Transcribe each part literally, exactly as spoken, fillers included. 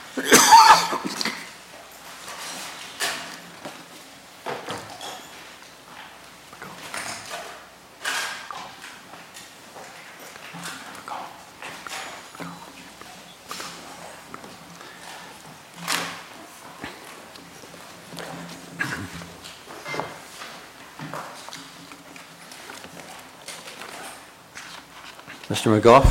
Mister McGough.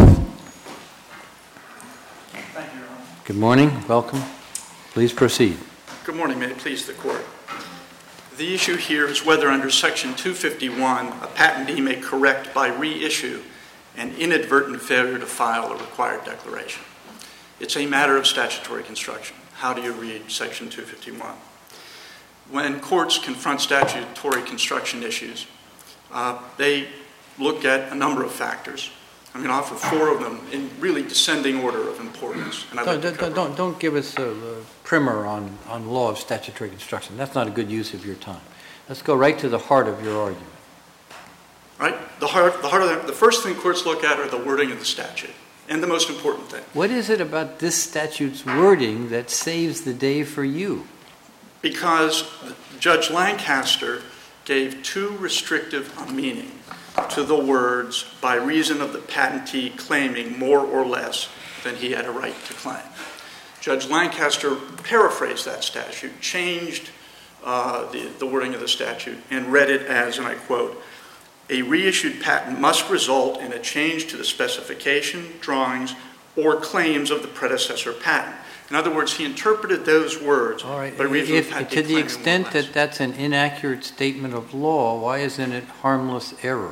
Thank you, Your Honor. Good morning. Welcome. Please proceed. Good morning. May it please the Court. The issue here is whether under Section two fifty-one a patentee may correct by reissue an inadvertent failure to file a required declaration. It's a matter of statutory construction. How do you read Section two fifty-one? When courts confront statutory construction issues, uh, they look at a number of factors. I'm going to offer four of them in really descending order of importance. And I'd Don't, like to don't, don't, don't give us a, a primer on, on law of statutory construction. That's not a good use of your time. Let's go right to the heart of your argument. Right? The heart, the heart of the, the first thing courts look at are the wording of the statute, and the most important thing. What is it about this statute's wording that saves the day for you? Because Judge Lancaster gave too restrictive a meaning to the words by reason of the patentee claiming more or less than he had a right to claim. Judge Lancaster paraphrased that statute, changed uh, the, the wording of the statute, and read it as, and I quote, a reissued patent must result in a change to the specification, drawings, or claims of the predecessor patent. In other words, he interpreted those words All right. by reason if, of the patentee to the claiming extent more or less. that that's an inaccurate statement of law, why isn't it harmless error?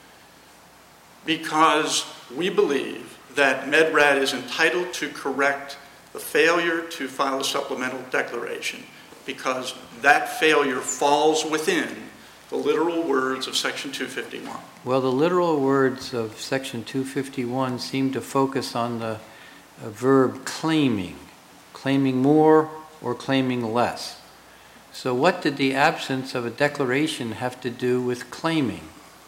Because we believe that MedRat is entitled to correct the failure to file a supplemental declaration because that failure falls within the literal words of Section two fifty-one. Well, the literal words of Section two fifty-one seem to focus on the uh, verb claiming, claiming more or claiming less. So what did the absence of a declaration have to do with claiming?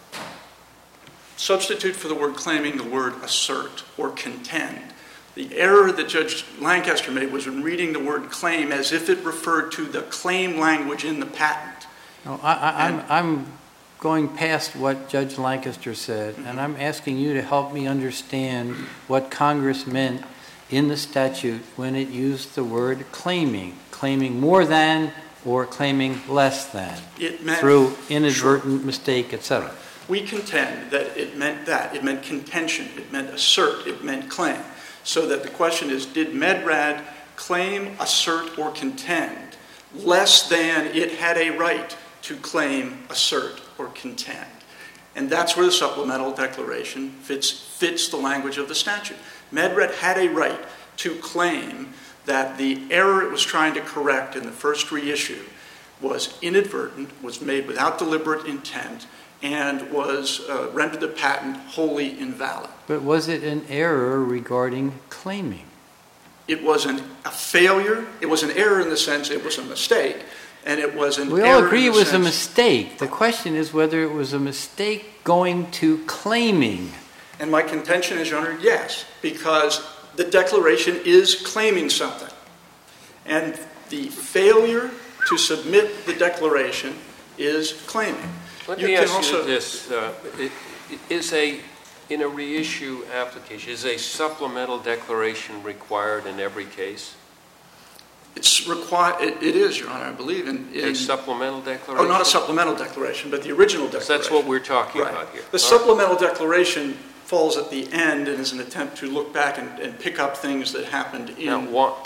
Substitute for the word claiming the word assert or contend. The error that Judge Lancaster made was in reading the word claim as if it referred to the claim language in the patent. No, I, I, I'm, I'm going past what Judge Lancaster said, and I'm asking you to help me understand what Congress meant in the statute when it used the word claiming, claiming more than or claiming less than, It meant, through inadvertent sure. mistake, et cetera. We contend that it meant that. It meant contention. It meant assert. It meant claim. So that the question is, did MedRat claim, assert, or contend less than it had a right to claim, assert, or contend? And that's where the supplemental declaration fits, fits the language of the statute. MedRat had a right to claim that the error it was trying to correct in the first reissue was inadvertent, was made without deliberate intent, and was uh, rendered the patent wholly invalid. But was it an error regarding claiming? It was an, a failure. It was an error in the sense it was a mistake, and it was an We error all agree in it the was a sense- mistake. The question is whether it was a mistake going to claiming. And my contention is, Your Honor, yes, because the declaration is claiming something. And the failure to submit the declaration is claiming. Let You me can ask also- you this. Uh, it, it is a, in a reissue application, is a supplemental declaration required in every case? It's required. It, it is, Your Honor, I believe. In, in, A supplemental declaration? oh, not a supplemental declaration, but the original declaration. That's what we're talking Right. about here. The All right. supplemental declaration falls at the end and is an attempt to look back and, and pick up things that happened in... Now, what,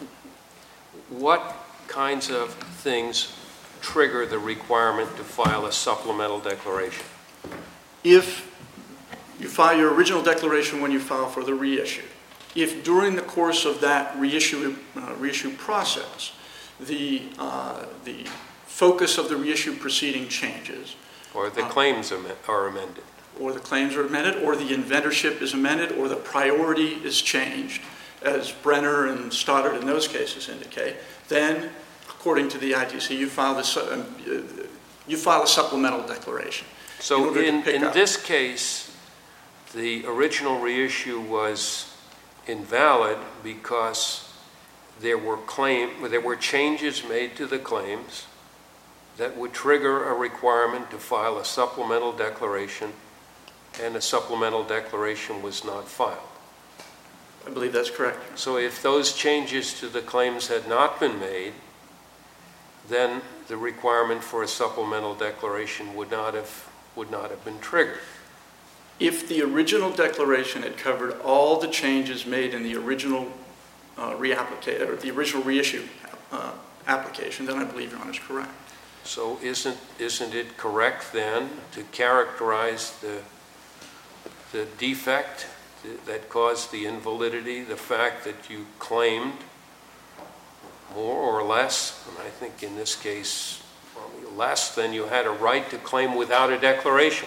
what kinds of things trigger the requirement to file a supplemental declaration? If you file your original declaration when you file for the reissue, if during the course of that reissue, uh, reissue process, the, uh, the focus of the reissue proceeding changes, Or the Uh, claims am- are amended? or the claims are amended, or the inventorship is amended, or the priority is changed, as Brenner and Stoddard in those cases indicate, then, according to the I T C, you file, the, su- uh, you file a supplemental declaration. So order to in, pick in up. this case, the original reissue was invalid because there were claim, there were changes made to the claims that would trigger a requirement to file a supplemental declaration, and a supplemental declaration was not filed. I believe that's correct. So if those changes to the claims had not been made, then the requirement for a supplemental declaration would not have, would not have been triggered. If the original declaration had covered all the changes made in the original uh, reapplication, or the original reissue uh, application, then I believe Your Honor is correct. So isn't, isn't it correct then to characterize the, the defect that caused the invalidity, the fact that you claimed more or less, and I think in this case less than you had a right to claim without a declaration?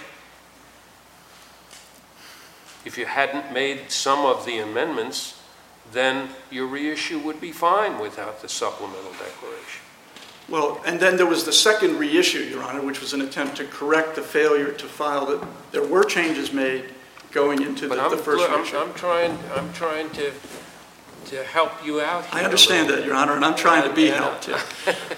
If you hadn't made some of the amendments, then your reissue would be fine without the supplemental declaration. Well, and then there was the second reissue, Your Honor, which was an attempt to correct the failure to file that there were changes made going into the, the first I'm, reissue. I'm trying, I'm trying to, to help you out here. I understand that, Your Honor, and I'm trying to be Yeah. helped too.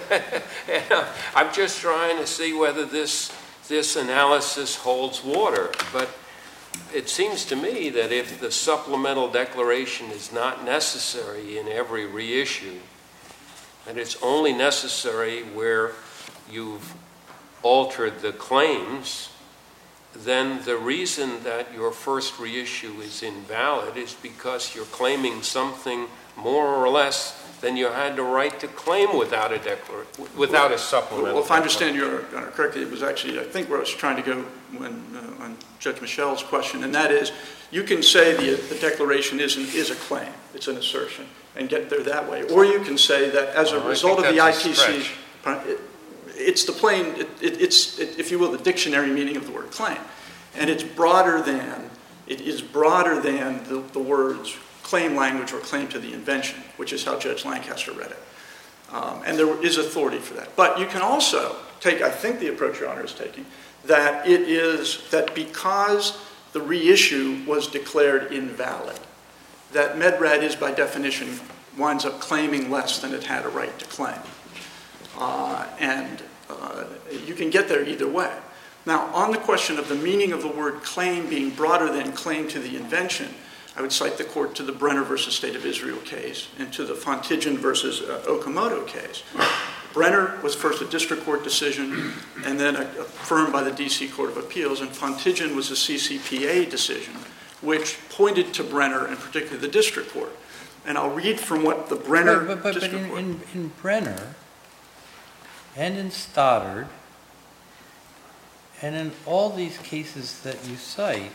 Yeah, I'm just trying to see whether this, this analysis holds water. But it seems to me that if the supplemental declaration is not necessary in every reissue, and it's only necessary where you've altered the claims, then the reason that your first reissue is invalid is because you're claiming something more or less than you had the right to claim without a declar- without a supplemental. Well, if I understand Your Honor correctly, it was actually, I think, where I was trying to go when uh, on Judge Michel's question, and that is, you can say the, the declaration isn't is a claim, it's an assertion, and get there that way, or you can say that as a Well, result of the I T C, a it, it's the plain, it, it, it's it, if you will, the dictionary meaning of the word claim, and it's broader than it is broader than the, the words claim language or claim to the invention, which is how Judge Lancaster read it. Um, and there is authority for that. But you can also take, I think the approach Your Honor is taking, that it is that because the reissue was declared invalid, that MedRad is by definition winds up claiming less than it had a right to claim. Uh, and uh, you can get there either way. Now, on the question of the meaning of the word claim being broader than claim to the invention, I would cite the court to the Brenner versus State of Israel case and to the Fontigian versus uh, Okamoto case. Brenner was first a district court decision and then affirmed by the D C Court of Appeals, and Fontigian was a C C P A decision, which pointed to Brenner and particularly the district court. And I'll read from what the Brenner But, but, but, but district in, court... in, in Brenner and in Stoddard and in all these cases that you cite,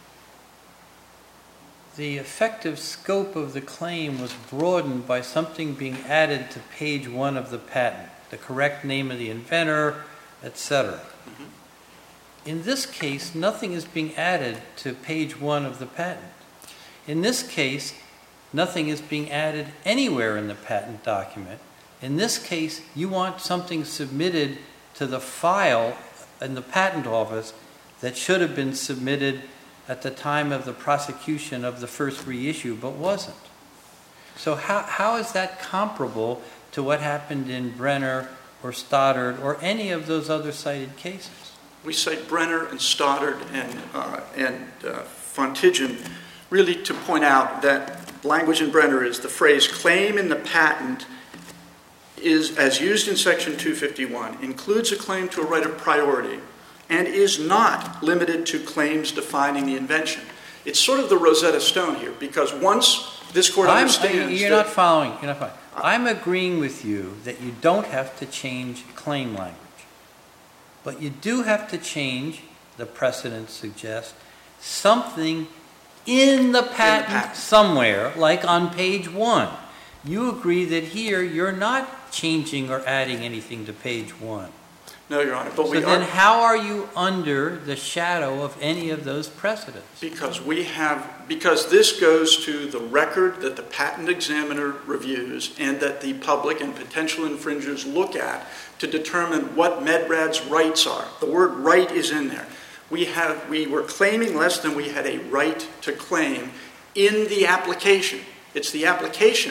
the effective scope of the claim was broadened by something being added to page one of the patent, the correct name of the inventor, et cetera. Mm-hmm. In this case, nothing is being added to page one of the patent. In this case, nothing is being added anywhere in the patent document. In this case, you want something submitted to the file in the patent office that should have been submitted at the time of the prosecution of the first reissue, but wasn't. So how, how is that comparable to what happened in Brenner or Stoddard or any of those other cited cases? We cite Brenner and Stoddard and, uh, and uh, Fontigian really to point out that language in Brenner is the phrase claim in the patent is, as used in Section two fifty-one, includes a claim to a right of priority and is not limited to claims defining the invention. It's sort of the Rosetta Stone here, because once this court I'm, understands... I, you're that, not following. You're not following. I'm agreeing with you that you don't have to change claim language. But you do have to change, the precedent suggests, something in the patent, patent somewhere, like on page one. You agree that here you're not changing or adding anything to page one. No, Your Honor, but So we then are... how are you under the shadow of any of those precedents? Because we have, because this goes to the record that the patent examiner reviews and that the public and potential infringers look at to determine what MedRad's rights are. The word right is in there. We have, we were claiming less than we had a right to claim in the application. It's the application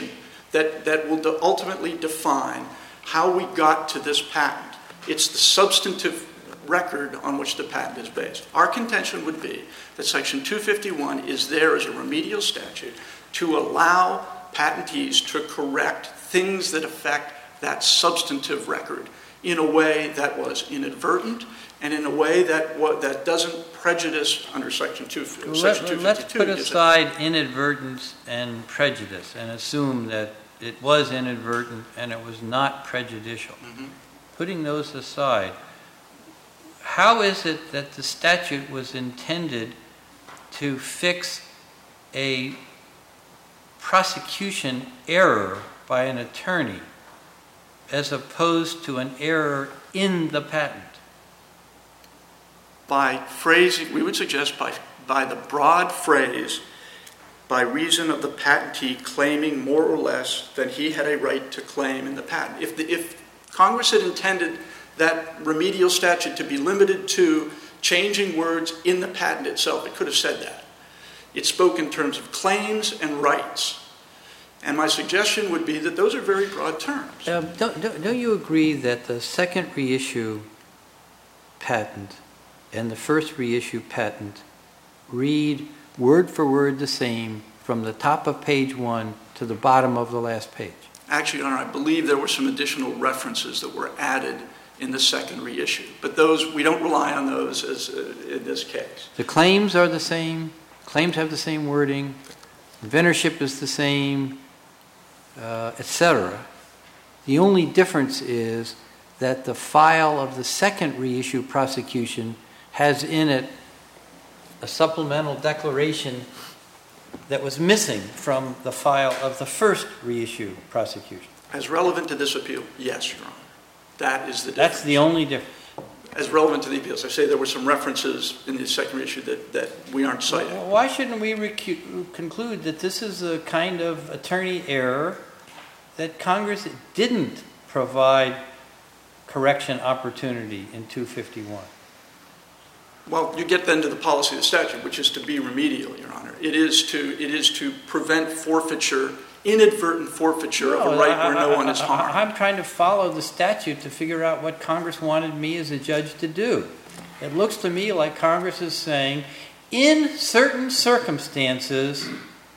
that, that will de- ultimately define how we got to this patent. It's the substantive record on which the patent is based. Our contention would be that Section two fifty-one is there as a remedial statute to allow patentees to correct things that affect that substantive record in a way that was inadvertent and in a way that what, that doesn't prejudice under Section two fifty-two. Let, let's put aside inadvertence and prejudice and assume that it was inadvertent and it was not prejudicial. Mm-hmm. Putting those aside, how is it that the statute was intended to fix a prosecution error by an attorney as opposed to an error in the patent? By phrasing, we would suggest by, by the broad phrase, by reason of the patentee claiming more or less than he had a right to claim in the patent. If, the, if Congress had intended that remedial statute to be limited to changing words in the patent itself, it could have said that. It spoke in terms of claims and rights. And my suggestion would be that those are very broad terms. Um, don't, don't, don't you agree that the second reissue patent and the first reissue patent read word for word the same from the top of page one to the bottom of the last page? Actually, Your Honor, I believe there were some additional references that were added in the second reissue. But those, we don't rely on those as uh, in this case. The claims are the same. Claims have the same wording. Inventorship is the same, uh, et cetera. The only difference is that the file of the second reissue prosecution has in it a supplemental declaration that was missing from the file of the first reissue prosecution. As relevant to this appeal, yes, Your Honor. That is the difference. That's the only difference. As relevant to the appeals. I say there were some references in the second reissue that, that we aren't citing. Well, why shouldn't we recu- conclude that this is a kind of attorney error that Congress didn't provide correction opportunity in two fifty-one? Well, you get then to the policy of the statute, which is to be remedial, Your Honor. It is to it is to prevent forfeiture, inadvertent forfeiture no, of a right I, where I, no I, one is harmed. I'm trying to follow the statute to figure out what Congress wanted me as a judge to do. It looks to me like Congress is saying, in certain circumstances,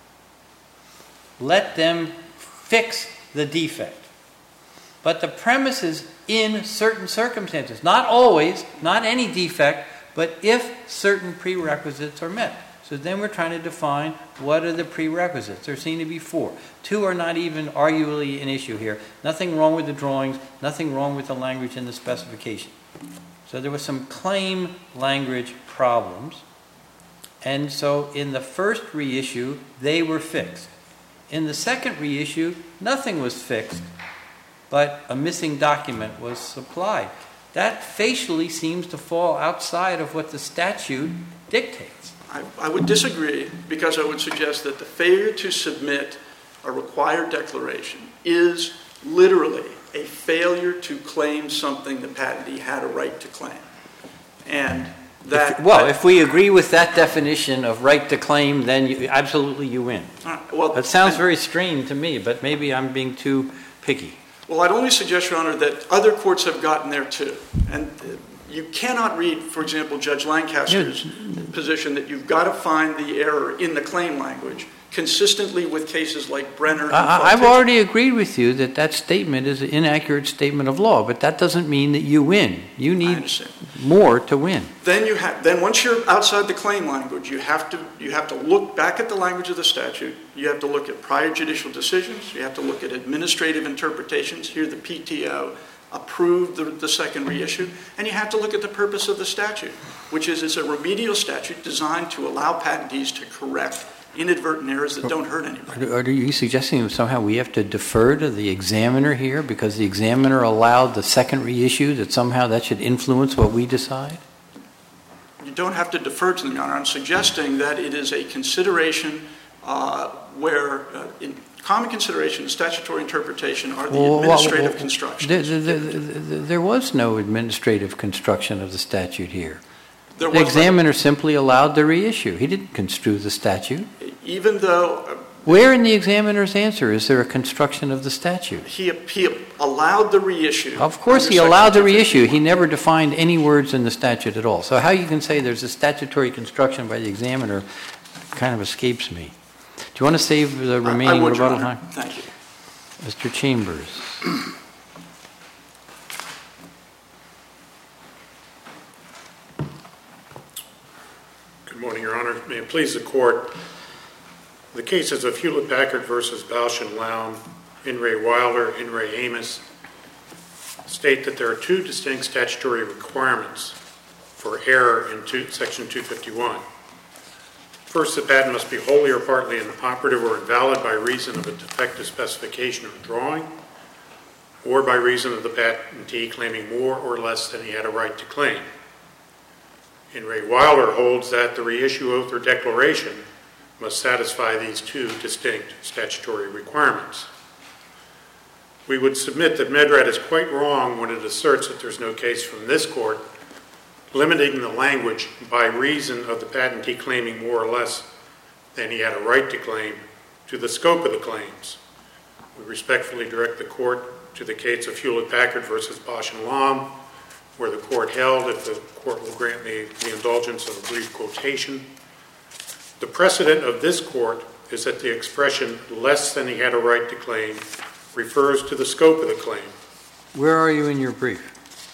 let them fix the defect. But the premise is in certain circumstances. Not always, not any defect, but if certain prerequisites are met. So then we're trying to define what are the prerequisites. There seem to be four. Two are not even arguably an issue here. Nothing wrong with the drawings, nothing wrong with the language in the specification. So there was some claim language problems. And so in the first reissue, they were fixed. In the second reissue, nothing was fixed, but a missing document was supplied. That facially seems to fall outside of what the statute dictates. I, I would disagree, because I would suggest that the failure to submit a required declaration is literally a failure to claim something the patentee had a right to claim. And that... If, well, that, if we agree with that definition of right to claim, then you, absolutely you win. All right, well, that sounds very strange to me, but maybe I'm being too picky. Well, I'd only suggest, Your Honor, that other courts have gotten there too. And you cannot read, for example, Judge Lancaster's yeah. position that you've got to find the error in the claim language consistently with cases like Brenner and I, I've already agreed with you that that statement is an inaccurate statement of law, but that doesn't mean that you win. You need more to win. Then you have then once you're outside the claim language, you have to you have to look back at the language of the statute. You have to look at prior judicial decisions. You have to look at administrative interpretations. Here the P T O approved the, the second reissue, and you have to look at the purpose of the statute, which is it's a remedial statute designed to allow patentees to correct inadvertent errors that don't hurt anybody. Are, are you suggesting that somehow we have to defer to the examiner here because the examiner allowed the second reissue, that somehow that should influence what we decide? You don't have to defer to them, Your Honor. I'm suggesting that it is a consideration uh, where, uh, in common consideration and statutory interpretation are the well, administrative well, well, constructions. There, there, there, there was no administrative construction of the statute here. There the examiner simply allowed the reissue. He didn't construe the statute. Even though... Uh, Where in the examiner's answer is there a construction of the statute? He, he allowed the reissue. Of course he allowed the reissue. He never defined any words in the statute at all. So how you can say there's a statutory construction by the examiner kind of escapes me. Do you want to save the remaining rebuttal time? Thank you. Mister Chambers. Good morning, Your Honor. May it please the Court, the cases of Hewlett-Packard versus Bausch and Lomb, In re Wilder, In re Amos, state that there are two distinct statutory requirements for error in two, Section two fifty-one. First, the patent must be wholly or partly inoperative or invalid by reason of a defective specification or drawing, or by reason of the patentee claiming more or less than he had a right to claim. In re Wilder holds that the reissue oath or declaration must satisfy these two distinct statutory requirements. We would submit that MedRat is quite wrong when it asserts that there's no case from this court limiting the language by reason of the patentee claiming more or less than he had a right to claim to the scope of the claims. We respectfully direct the court to the case of Hewlett-Packard versus Bausch and Lomb, where the court held, if the court will grant me the indulgence of a brief quotation, the precedent of this court is that the expression less than he had a right to claim refers to the scope of the claim. Where are you in your brief?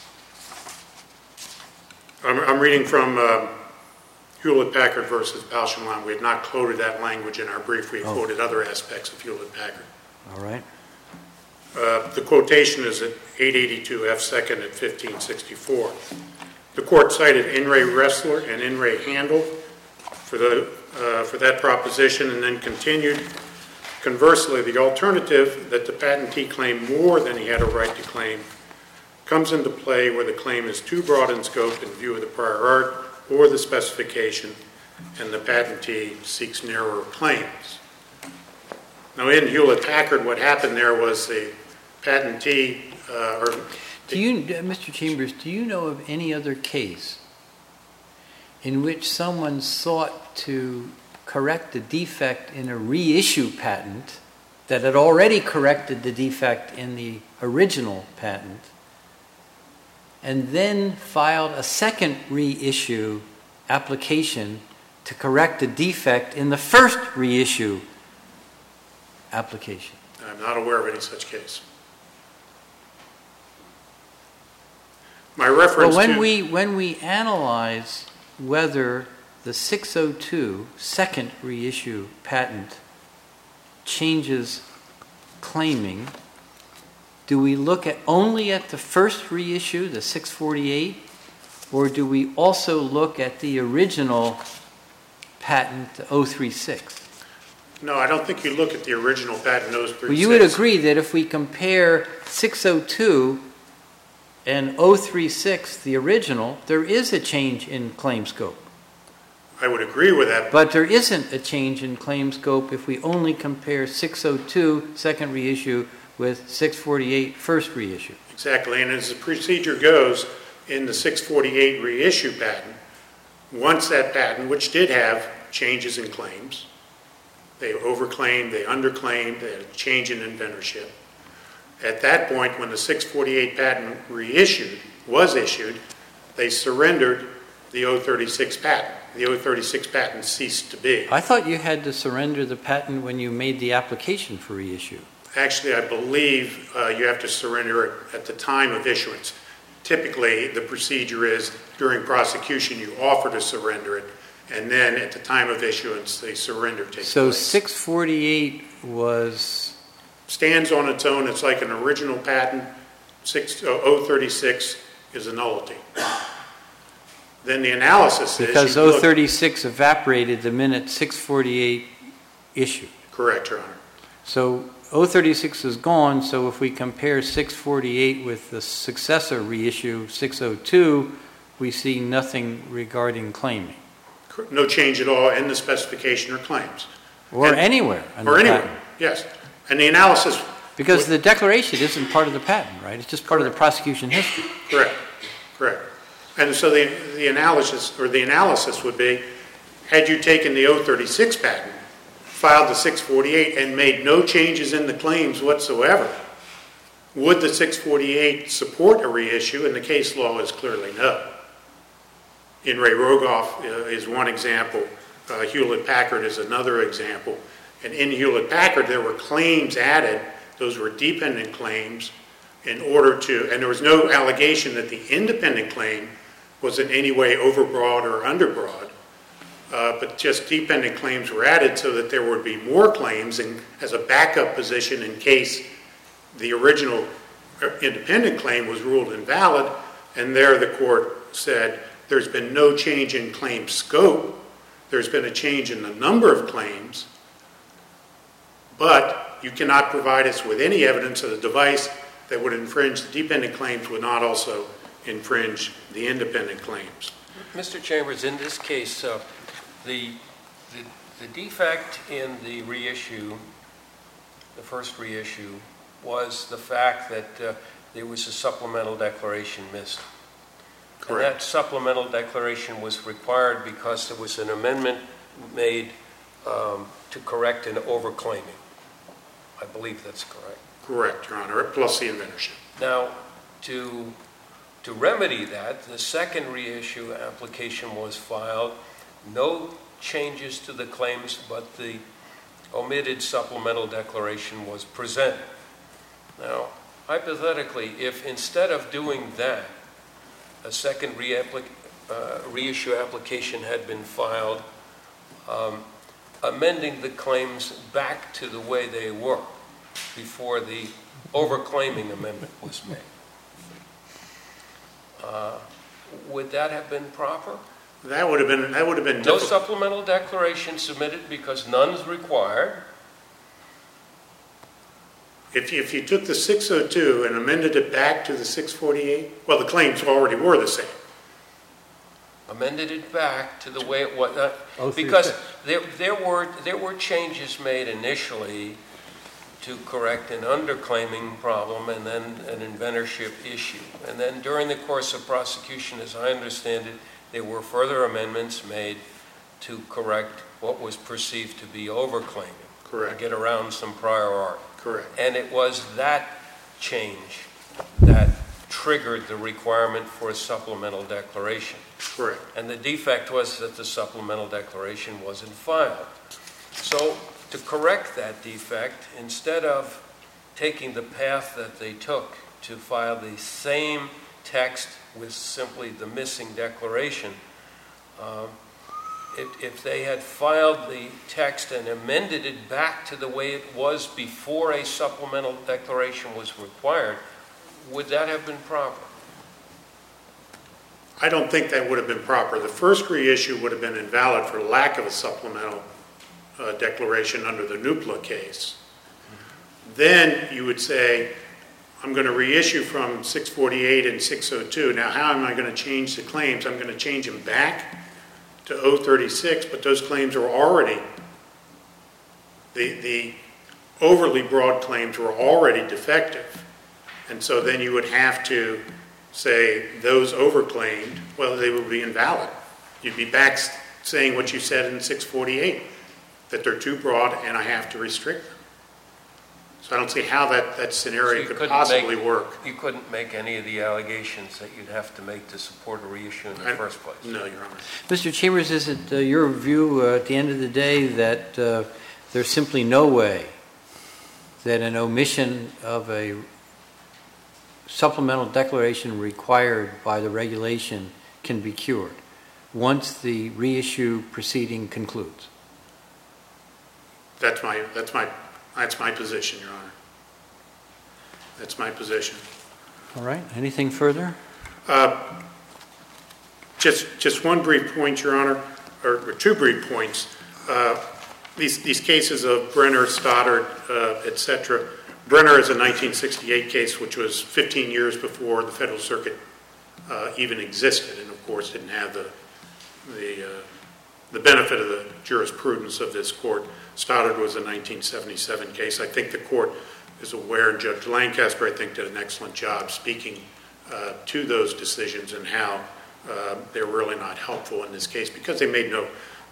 I'm, I'm reading from uh, Hewlett-Packard versus Bausch and Lomb. We had not quoted that language in our brief. We had oh. quoted other aspects of Hewlett-Packard. All right. Uh, the quotation is at eight eighty-two F second at fifteen sixty-four. The court cited In re Wrestler and In re Handel for, the, uh, for that proposition, and then continued, conversely, the alternative that the patentee claim more than he had a right to claim comes into play where the claim is too broad in scope in view of the prior art or the specification, and the patentee seeks narrower claims. Now, in Hewlett-Packard, what happened there was the patentee, uh, or do you, Mister Chambers, do you know of any other case in which someone sought to correct a defect in a reissue patent that had already corrected the defect in the original patent, and then filed a second reissue application to correct a defect in the first reissue application? I'm not aware of any such case. My reference well, when to... we when we analyze whether the six oh two second reissue patent changes claiming, do we look at only at the first reissue, the six forty-eight, or do we also look at the original patent, the oh thirty-six? No, I don't think you look at the original patent oh thirty-six. Well, you would agree that if we compare six oh two and oh thirty-six, the original, there is a change in claim scope. I would agree with that. But there isn't a change in claim scope if we only compare six oh two second reissue with six forty-eight first reissue. Exactly, and as the procedure goes in the six forty-eight reissue patent, once that patent, which did have changes in claims, they overclaimed, they underclaimed, they had a change in inventorship. At that point, when the six forty-eight patent reissued, was issued, they surrendered the oh thirty-six patent. The oh thirty-six patent ceased to be. I thought you had to surrender the patent when you made the application for reissue. Actually, I believe uh, you have to surrender it at the time of issuance. Typically, the procedure is during prosecution, you offer to surrender it, and then at the time of issuance, the surrender takes so place. So six forty-eight was... Stands on its own. It's like an original patent. oh thirty-six is a nullity. Then the analysis is... Because oh thirty-six evaporated the minute six forty-eight issued. Correct, Your Honor. So oh thirty-six is gone, so if we compare six forty-eight with the successor reissue, six oh two, we see nothing regarding claiming. No change at all in the specification or claims. Or and, anywhere. Or anywhere, patent. Yes. And the analysis... Because the declaration isn't part of the patent, right? It's just part of the prosecution history. Correct, correct. And so the, the analysis, or the analysis would be, had you taken the oh thirty-six patent, filed the six forty-eight and made no changes in the claims whatsoever, would the six forty-eight support a reissue? And the case law is clearly no. In Ray Rogoff uh, is one example. Uh, Hewlett-Packard is another example. And in Hewlett-Packard, there were claims added. Those were dependent claims in order to, and there was no allegation that the independent claim was in any way overbroad or underbroad. Uh, but just dependent claims were added so that there would be more claims in, as a backup position in case the original independent claim was ruled invalid. And there the court said there's been no change in claim scope. There's been a change in the number of claims, but you cannot provide us with any evidence that a device that would infringe the dependent claims would not also infringe the independent claims. Mister Chambers, in this case, uh, the, the the defect in the reissue, the first reissue, was the fact that uh, there was a supplemental declaration missed. Correct. And that supplemental declaration was required because there was an amendment made um, to correct an overclaiming. I believe that's correct. Correct, Your Honor, plus the inventorship. Now, to, to remedy that, the second reissue application was filed. No changes to the claims, but the omitted supplemental declaration was presented. Now, hypothetically, if instead of doing that, a second reapplic- uh, reissue application had been filed, um, amending the claims back to the way they were before the overclaiming amendment was made. Uh, would that have been proper? That would have been that would have been No difficult. supplemental declaration submitted because none's required. If you, if you took the six oh two and amended it back to the six forty-eight, well, the claims already were the same. Amended it back to the way it was, uh, Oh, three because six. there, there were there were changes made initially to correct an underclaiming problem and then an inventorship issue. And then during the course of prosecution, as I understand it, there were further amendments made to correct what was perceived to be overclaiming. Correct. To get around some prior art. Correct. And it was that change that triggered the requirement for a supplemental declaration. Correct. And the defect was that the supplemental declaration wasn't filed. So to correct that defect, instead of taking the path that they took to file the same text with simply the missing declaration, um, if, if they had filed the text and amended it back to the way it was before a supplemental declaration was required, would that have been proper? I don't think that would have been proper. The first reissue would have been invalid for lack of a supplemental uh, declaration under the NUPLA case. Mm-hmm. Then you would say, I'm going to reissue from six forty-eight and six oh two. Now, how am I going to change the claims? I'm going to change them back to oh thirty-six, but those claims are already, the, the overly broad claims were already defective. And so then you would have to say those overclaimed, well, they would be invalid. You'd be back saying what you said in six forty-eight, that they're too broad and I have to restrict them. So I don't see how that, that So scenario you could couldn't possibly make- work. You couldn't make any of the allegations that you'd have to make to support a reissue in the I- first place. No, Your Honor. Mister Chambers, is it uh, your view uh, at the end of the day that uh, there's simply no way that an omission of a supplemental declaration required by the regulation can be cured once the reissue proceeding concludes? That's my, that's my, that's my position, Your Honor. That's my position. All right. Anything further? Uh, Just, just one brief point, Your Honor, or, or two brief points. Uh, these, these cases of Brenner, Stoddard, uh, et cetera. Brenner is a nineteen sixty-eight case, which was fifteen years before the Federal Circuit uh, even existed, and of course didn't have the the uh, the benefit of the jurisprudence of this court. Stoddard was a nineteen seventy-seven case. I think the court is aware, and Judge Lancaster, I think, did an excellent job speaking uh, to those decisions and how uh, they're really not helpful in this case because they made no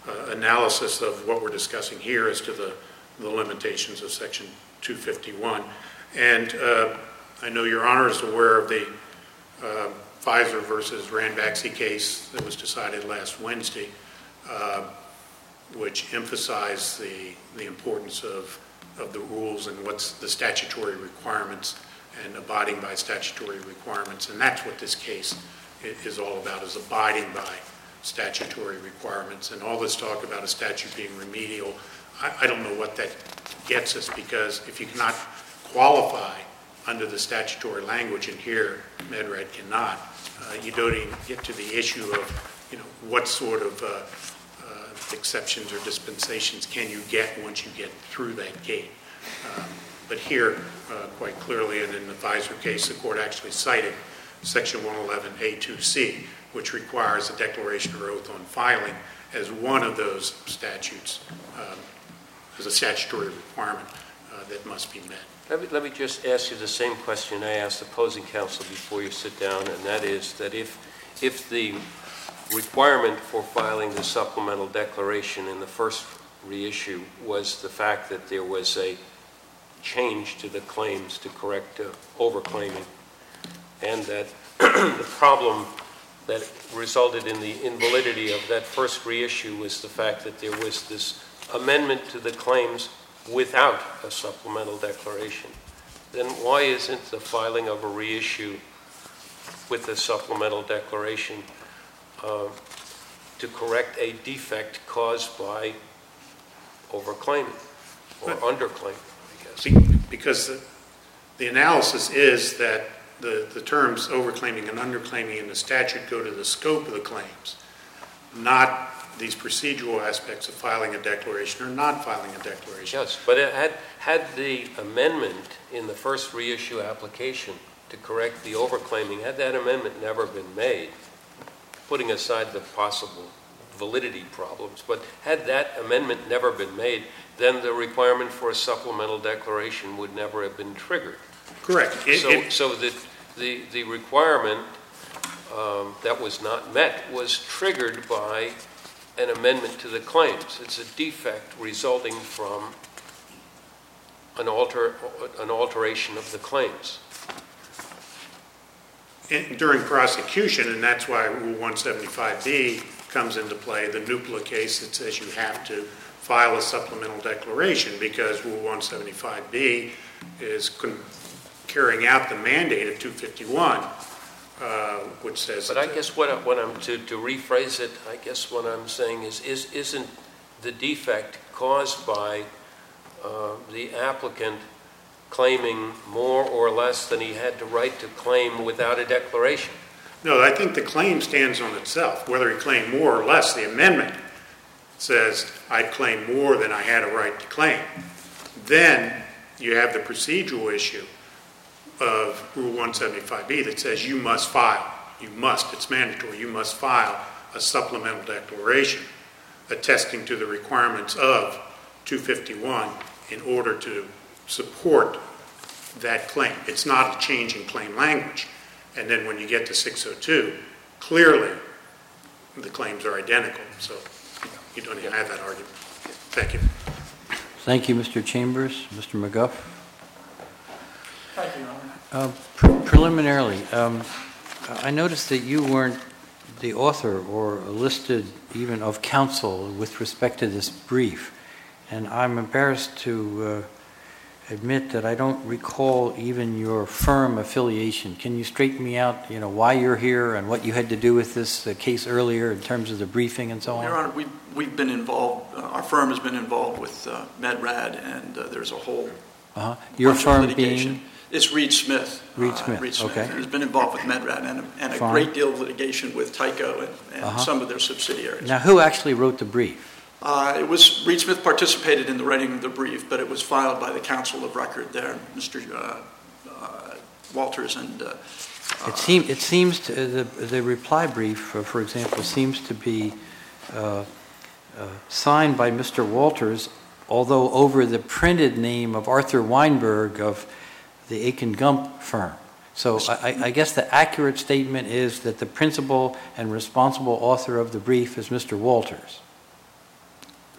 uh, analysis of what we're discussing here as to the, the limitations of Section two fifty-one. And uh, I know Your Honor is aware of the uh, Pfizer versus Ranbaxy case that was decided last Wednesday, uh, which emphasized the, the importance of, of the rules and what's the statutory requirements and abiding by statutory requirements. And that's what this case is all about, is abiding by statutory requirements. And all this talk about a statute being remedial, I, I don't know what that gets us, because if you cannot qualify under the statutory language, and here MedRed cannot, uh, you don't even get to the issue of, you know, what sort of uh, uh, exceptions or dispensations can you get once you get through that gate. Um, but here, uh, quite clearly, and in the Pfizer case, the court actually cited Section one eleven A two C, which requires a declaration or oath on filing as one of those statutes, um, as a statutory requirement uh, that must be met. Let me, let me just ask you the same question I asked opposing counsel before you sit down, and that is that if, if the requirement for filing the supplemental declaration in the first reissue was the fact that there was a change to the claims to correct uh, overclaiming, and that the problem that resulted in the invalidity of that first reissue was the fact that there was this amendment to the claims without a supplemental declaration, then why isn't the filing of a reissue with a supplemental declaration uh, to correct a defect caused by overclaiming or underclaiming, I guess? Because the, the analysis is that the, the terms overclaiming and underclaiming in the statute go to the scope of the claims, not these procedural aspects of filing a declaration or not filing a declaration. Yes, but it had, had the amendment in the first reissue application to correct the overclaiming, had that amendment never been made, putting aside the possible validity problems, but had that amendment never been made, then the requirement for a supplemental declaration would never have been triggered. Correct. It, so it, so the, the, the requirement um, that was not met was triggered by an amendment to the claims. It's a defect resulting from an, alter, an alteration of the claims. And during prosecution, and that's why Rule one seventy-five B comes into play, the NUPLA case that says you have to file a supplemental declaration, because Rule one seventy-five B is con- carrying out the mandate of two fifty-one, uh, which says... But I guess what, I, what I'm, to, to rephrase it, I guess what I'm saying is, is isn't the defect caused by uh, the applicant claiming more or less than he had the right to claim without a declaration? No, I think the claim stands on itself. Whether he claimed more or less, the amendment says I claim more than I had a right to claim. Then you have the procedural issue of Rule one seventy-five B that says you must file. You must, it's mandatory, you must file a supplemental declaration attesting to the requirements of two fifty-one in order to support that claim. It's not a change in claim language. And then when you get to six oh two, clearly the claims are identical. So you don't even have that argument. Thank you. Thank you, Mister Chambers. Mister McGuff? Thank you, Your Honor. Uh, pre- preliminarily, um, I noticed that you weren't the author or listed even of counsel with respect to this brief. And I'm embarrassed to uh, admit that I don't recall even your firm affiliation. Can you straighten me out, you know, why you're here and what you had to do with this uh, case earlier in terms of the briefing and so on? Your Honor, we've, we've been involved, uh, our firm has been involved with uh, MedRad, and uh, there's a whole Uh-huh. Your bunch of firm litigation. being? It's Reed Smith. Reed Smith, Uh, Reed Smith. okay. And has been involved with MedRad and, a- and a Fine. great deal of litigation with Tyco and, and Uh-huh. some of their subsidiaries. Now, who actually wrote the brief? Uh, it was, Reed Smith participated in the writing of the brief, but it was filed by the counsel of record there, Mister Uh, uh, Walters and... Uh, It, seem, it seems to, the, the reply brief, uh, for example, seems to be uh, uh, signed by Mister Walters, although over the printed name of Arthur Weinberg of the Aiken Gump firm. So I, I guess the accurate statement is that the principal and responsible author of the brief is Mister Walters.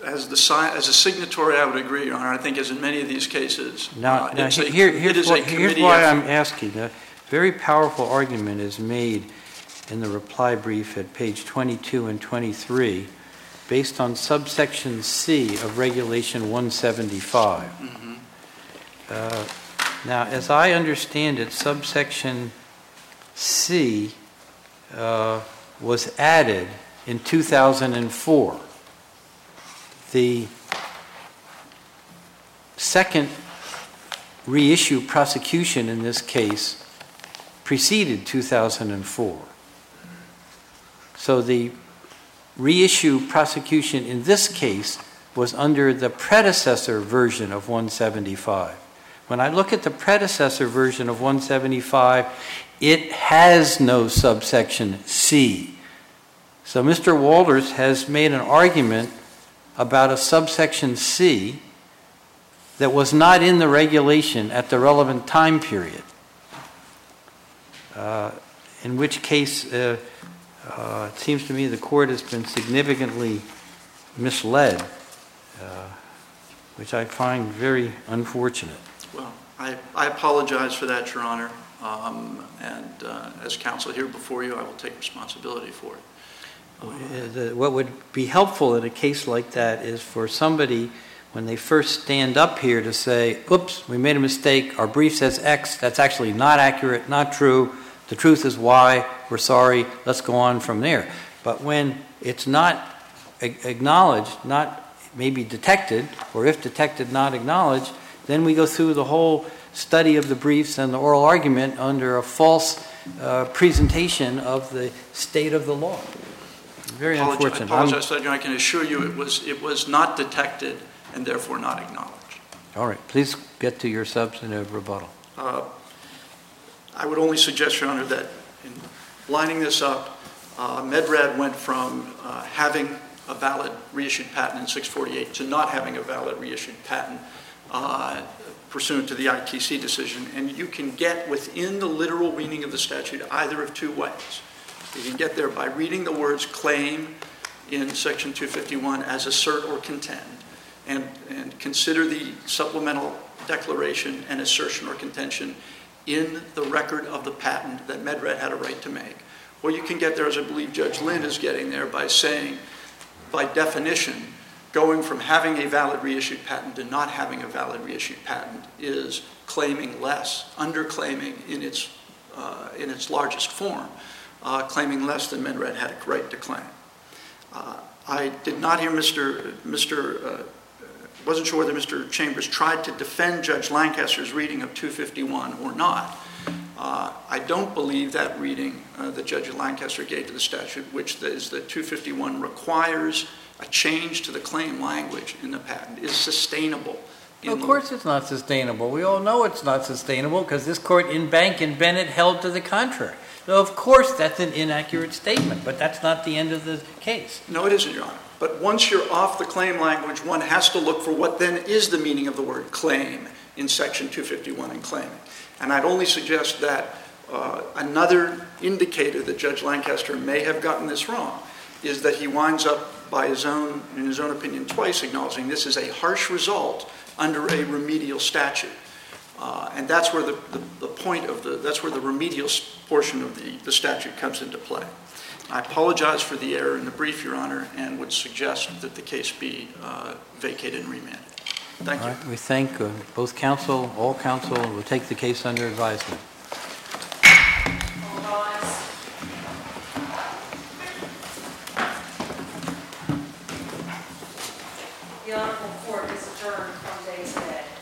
as the si- as a signatory, I would agree, Your Honor. I think as in many of these cases, Now, uh, now it's a, here, it here's, is what, a here's committee why effort. I'm asking. A very powerful argument is made in the reply brief at page twenty-two and twenty-three based on subsection C of Regulation one seventy-five. Mm-hmm. Uh, now, as I understand it, subsection C uh, was added in two thousand four. The second reissue prosecution in this case preceded two thousand four. So the reissue prosecution in this case was under the predecessor version of one seventy-five. When I look at the predecessor version of one seventy-five, it has no subsection C. So Mister Walters has made an argument about a subsection C that was not in the regulation at the relevant time period, uh, in which case uh, uh, it seems to me the court has been significantly misled, uh, which I find very unfortunate. Well, I, I apologize for that, Your Honor. Um, and uh, as counsel here before you, I will take responsibility for it. Uh, the, what would be helpful in a case like that is for somebody, when they first stand up here, to say, oops, we made a mistake, our brief says X, that's actually not accurate, not true, the truth is Y, we're sorry, let's go on from there. But when it's not a- acknowledged, not maybe detected, or if detected, not acknowledged, then we go through the whole study of the briefs and the oral argument under a false uh, presentation of the state of the law. Very Apologize- unfortunate. I apologize, Your Honor. I can assure you it was, it was not detected and therefore not acknowledged. All right, please get to your substantive rebuttal. Uh, I would only suggest, Your Honor, that in lining this up, uh, MedRad went from uh, having a valid reissued patent in six forty-eight to not having a valid reissued patent uh, pursuant to the I T C decision. And you can get within the literal meaning of the statute either of two ways. You can get there by reading the words claim in section two fifty-one as assert or contend, and, and consider the supplemental declaration and assertion or contention in the record of the patent that MedRad had a right to make. Or you can get there, as I believe Judge Lynn is getting there, by saying, by definition, going from having a valid reissued patent to not having a valid reissued patent is claiming less, underclaiming in its, uh, in its largest form, uh, claiming less than MedRad had a right to claim. Uh, I did not hear Mister Mister Uh, wasn't sure whether Mister Chambers tried to defend Judge Lancaster's reading of two fifty-one or not. Uh, I don't believe that reading uh, that Judge Lancaster gave to the statute, which is that two fifty-one requires a change to the claim language in the patent, is sustainable. Of course it's not sustainable. We all know it's not sustainable because this court in Bank and Bennett held to the contrary. So of course that's an inaccurate statement, but that's not the end of the case. No, it isn't, Your Honor. But once you're off the claim language, one has to look for what then is the meaning of the word claim in section two fifty-one and claiming. And I'd only suggest that uh, another indicator that Judge Lancaster may have gotten this wrong is that he winds up by his own, in his own opinion, twice acknowledging this is a harsh result under a remedial statute. Uh, and that's where the, the, the point of the, that's where the remedial portion of the, the statute comes into play. I apologize for the error in the brief, Your Honor, and would suggest that the case be uh, vacated and remanded. Thank All you. right, we thank uh, both counsel, all counsel, and we'll take the case under advisement. All rise. The Honorable Court is adjourned from day today.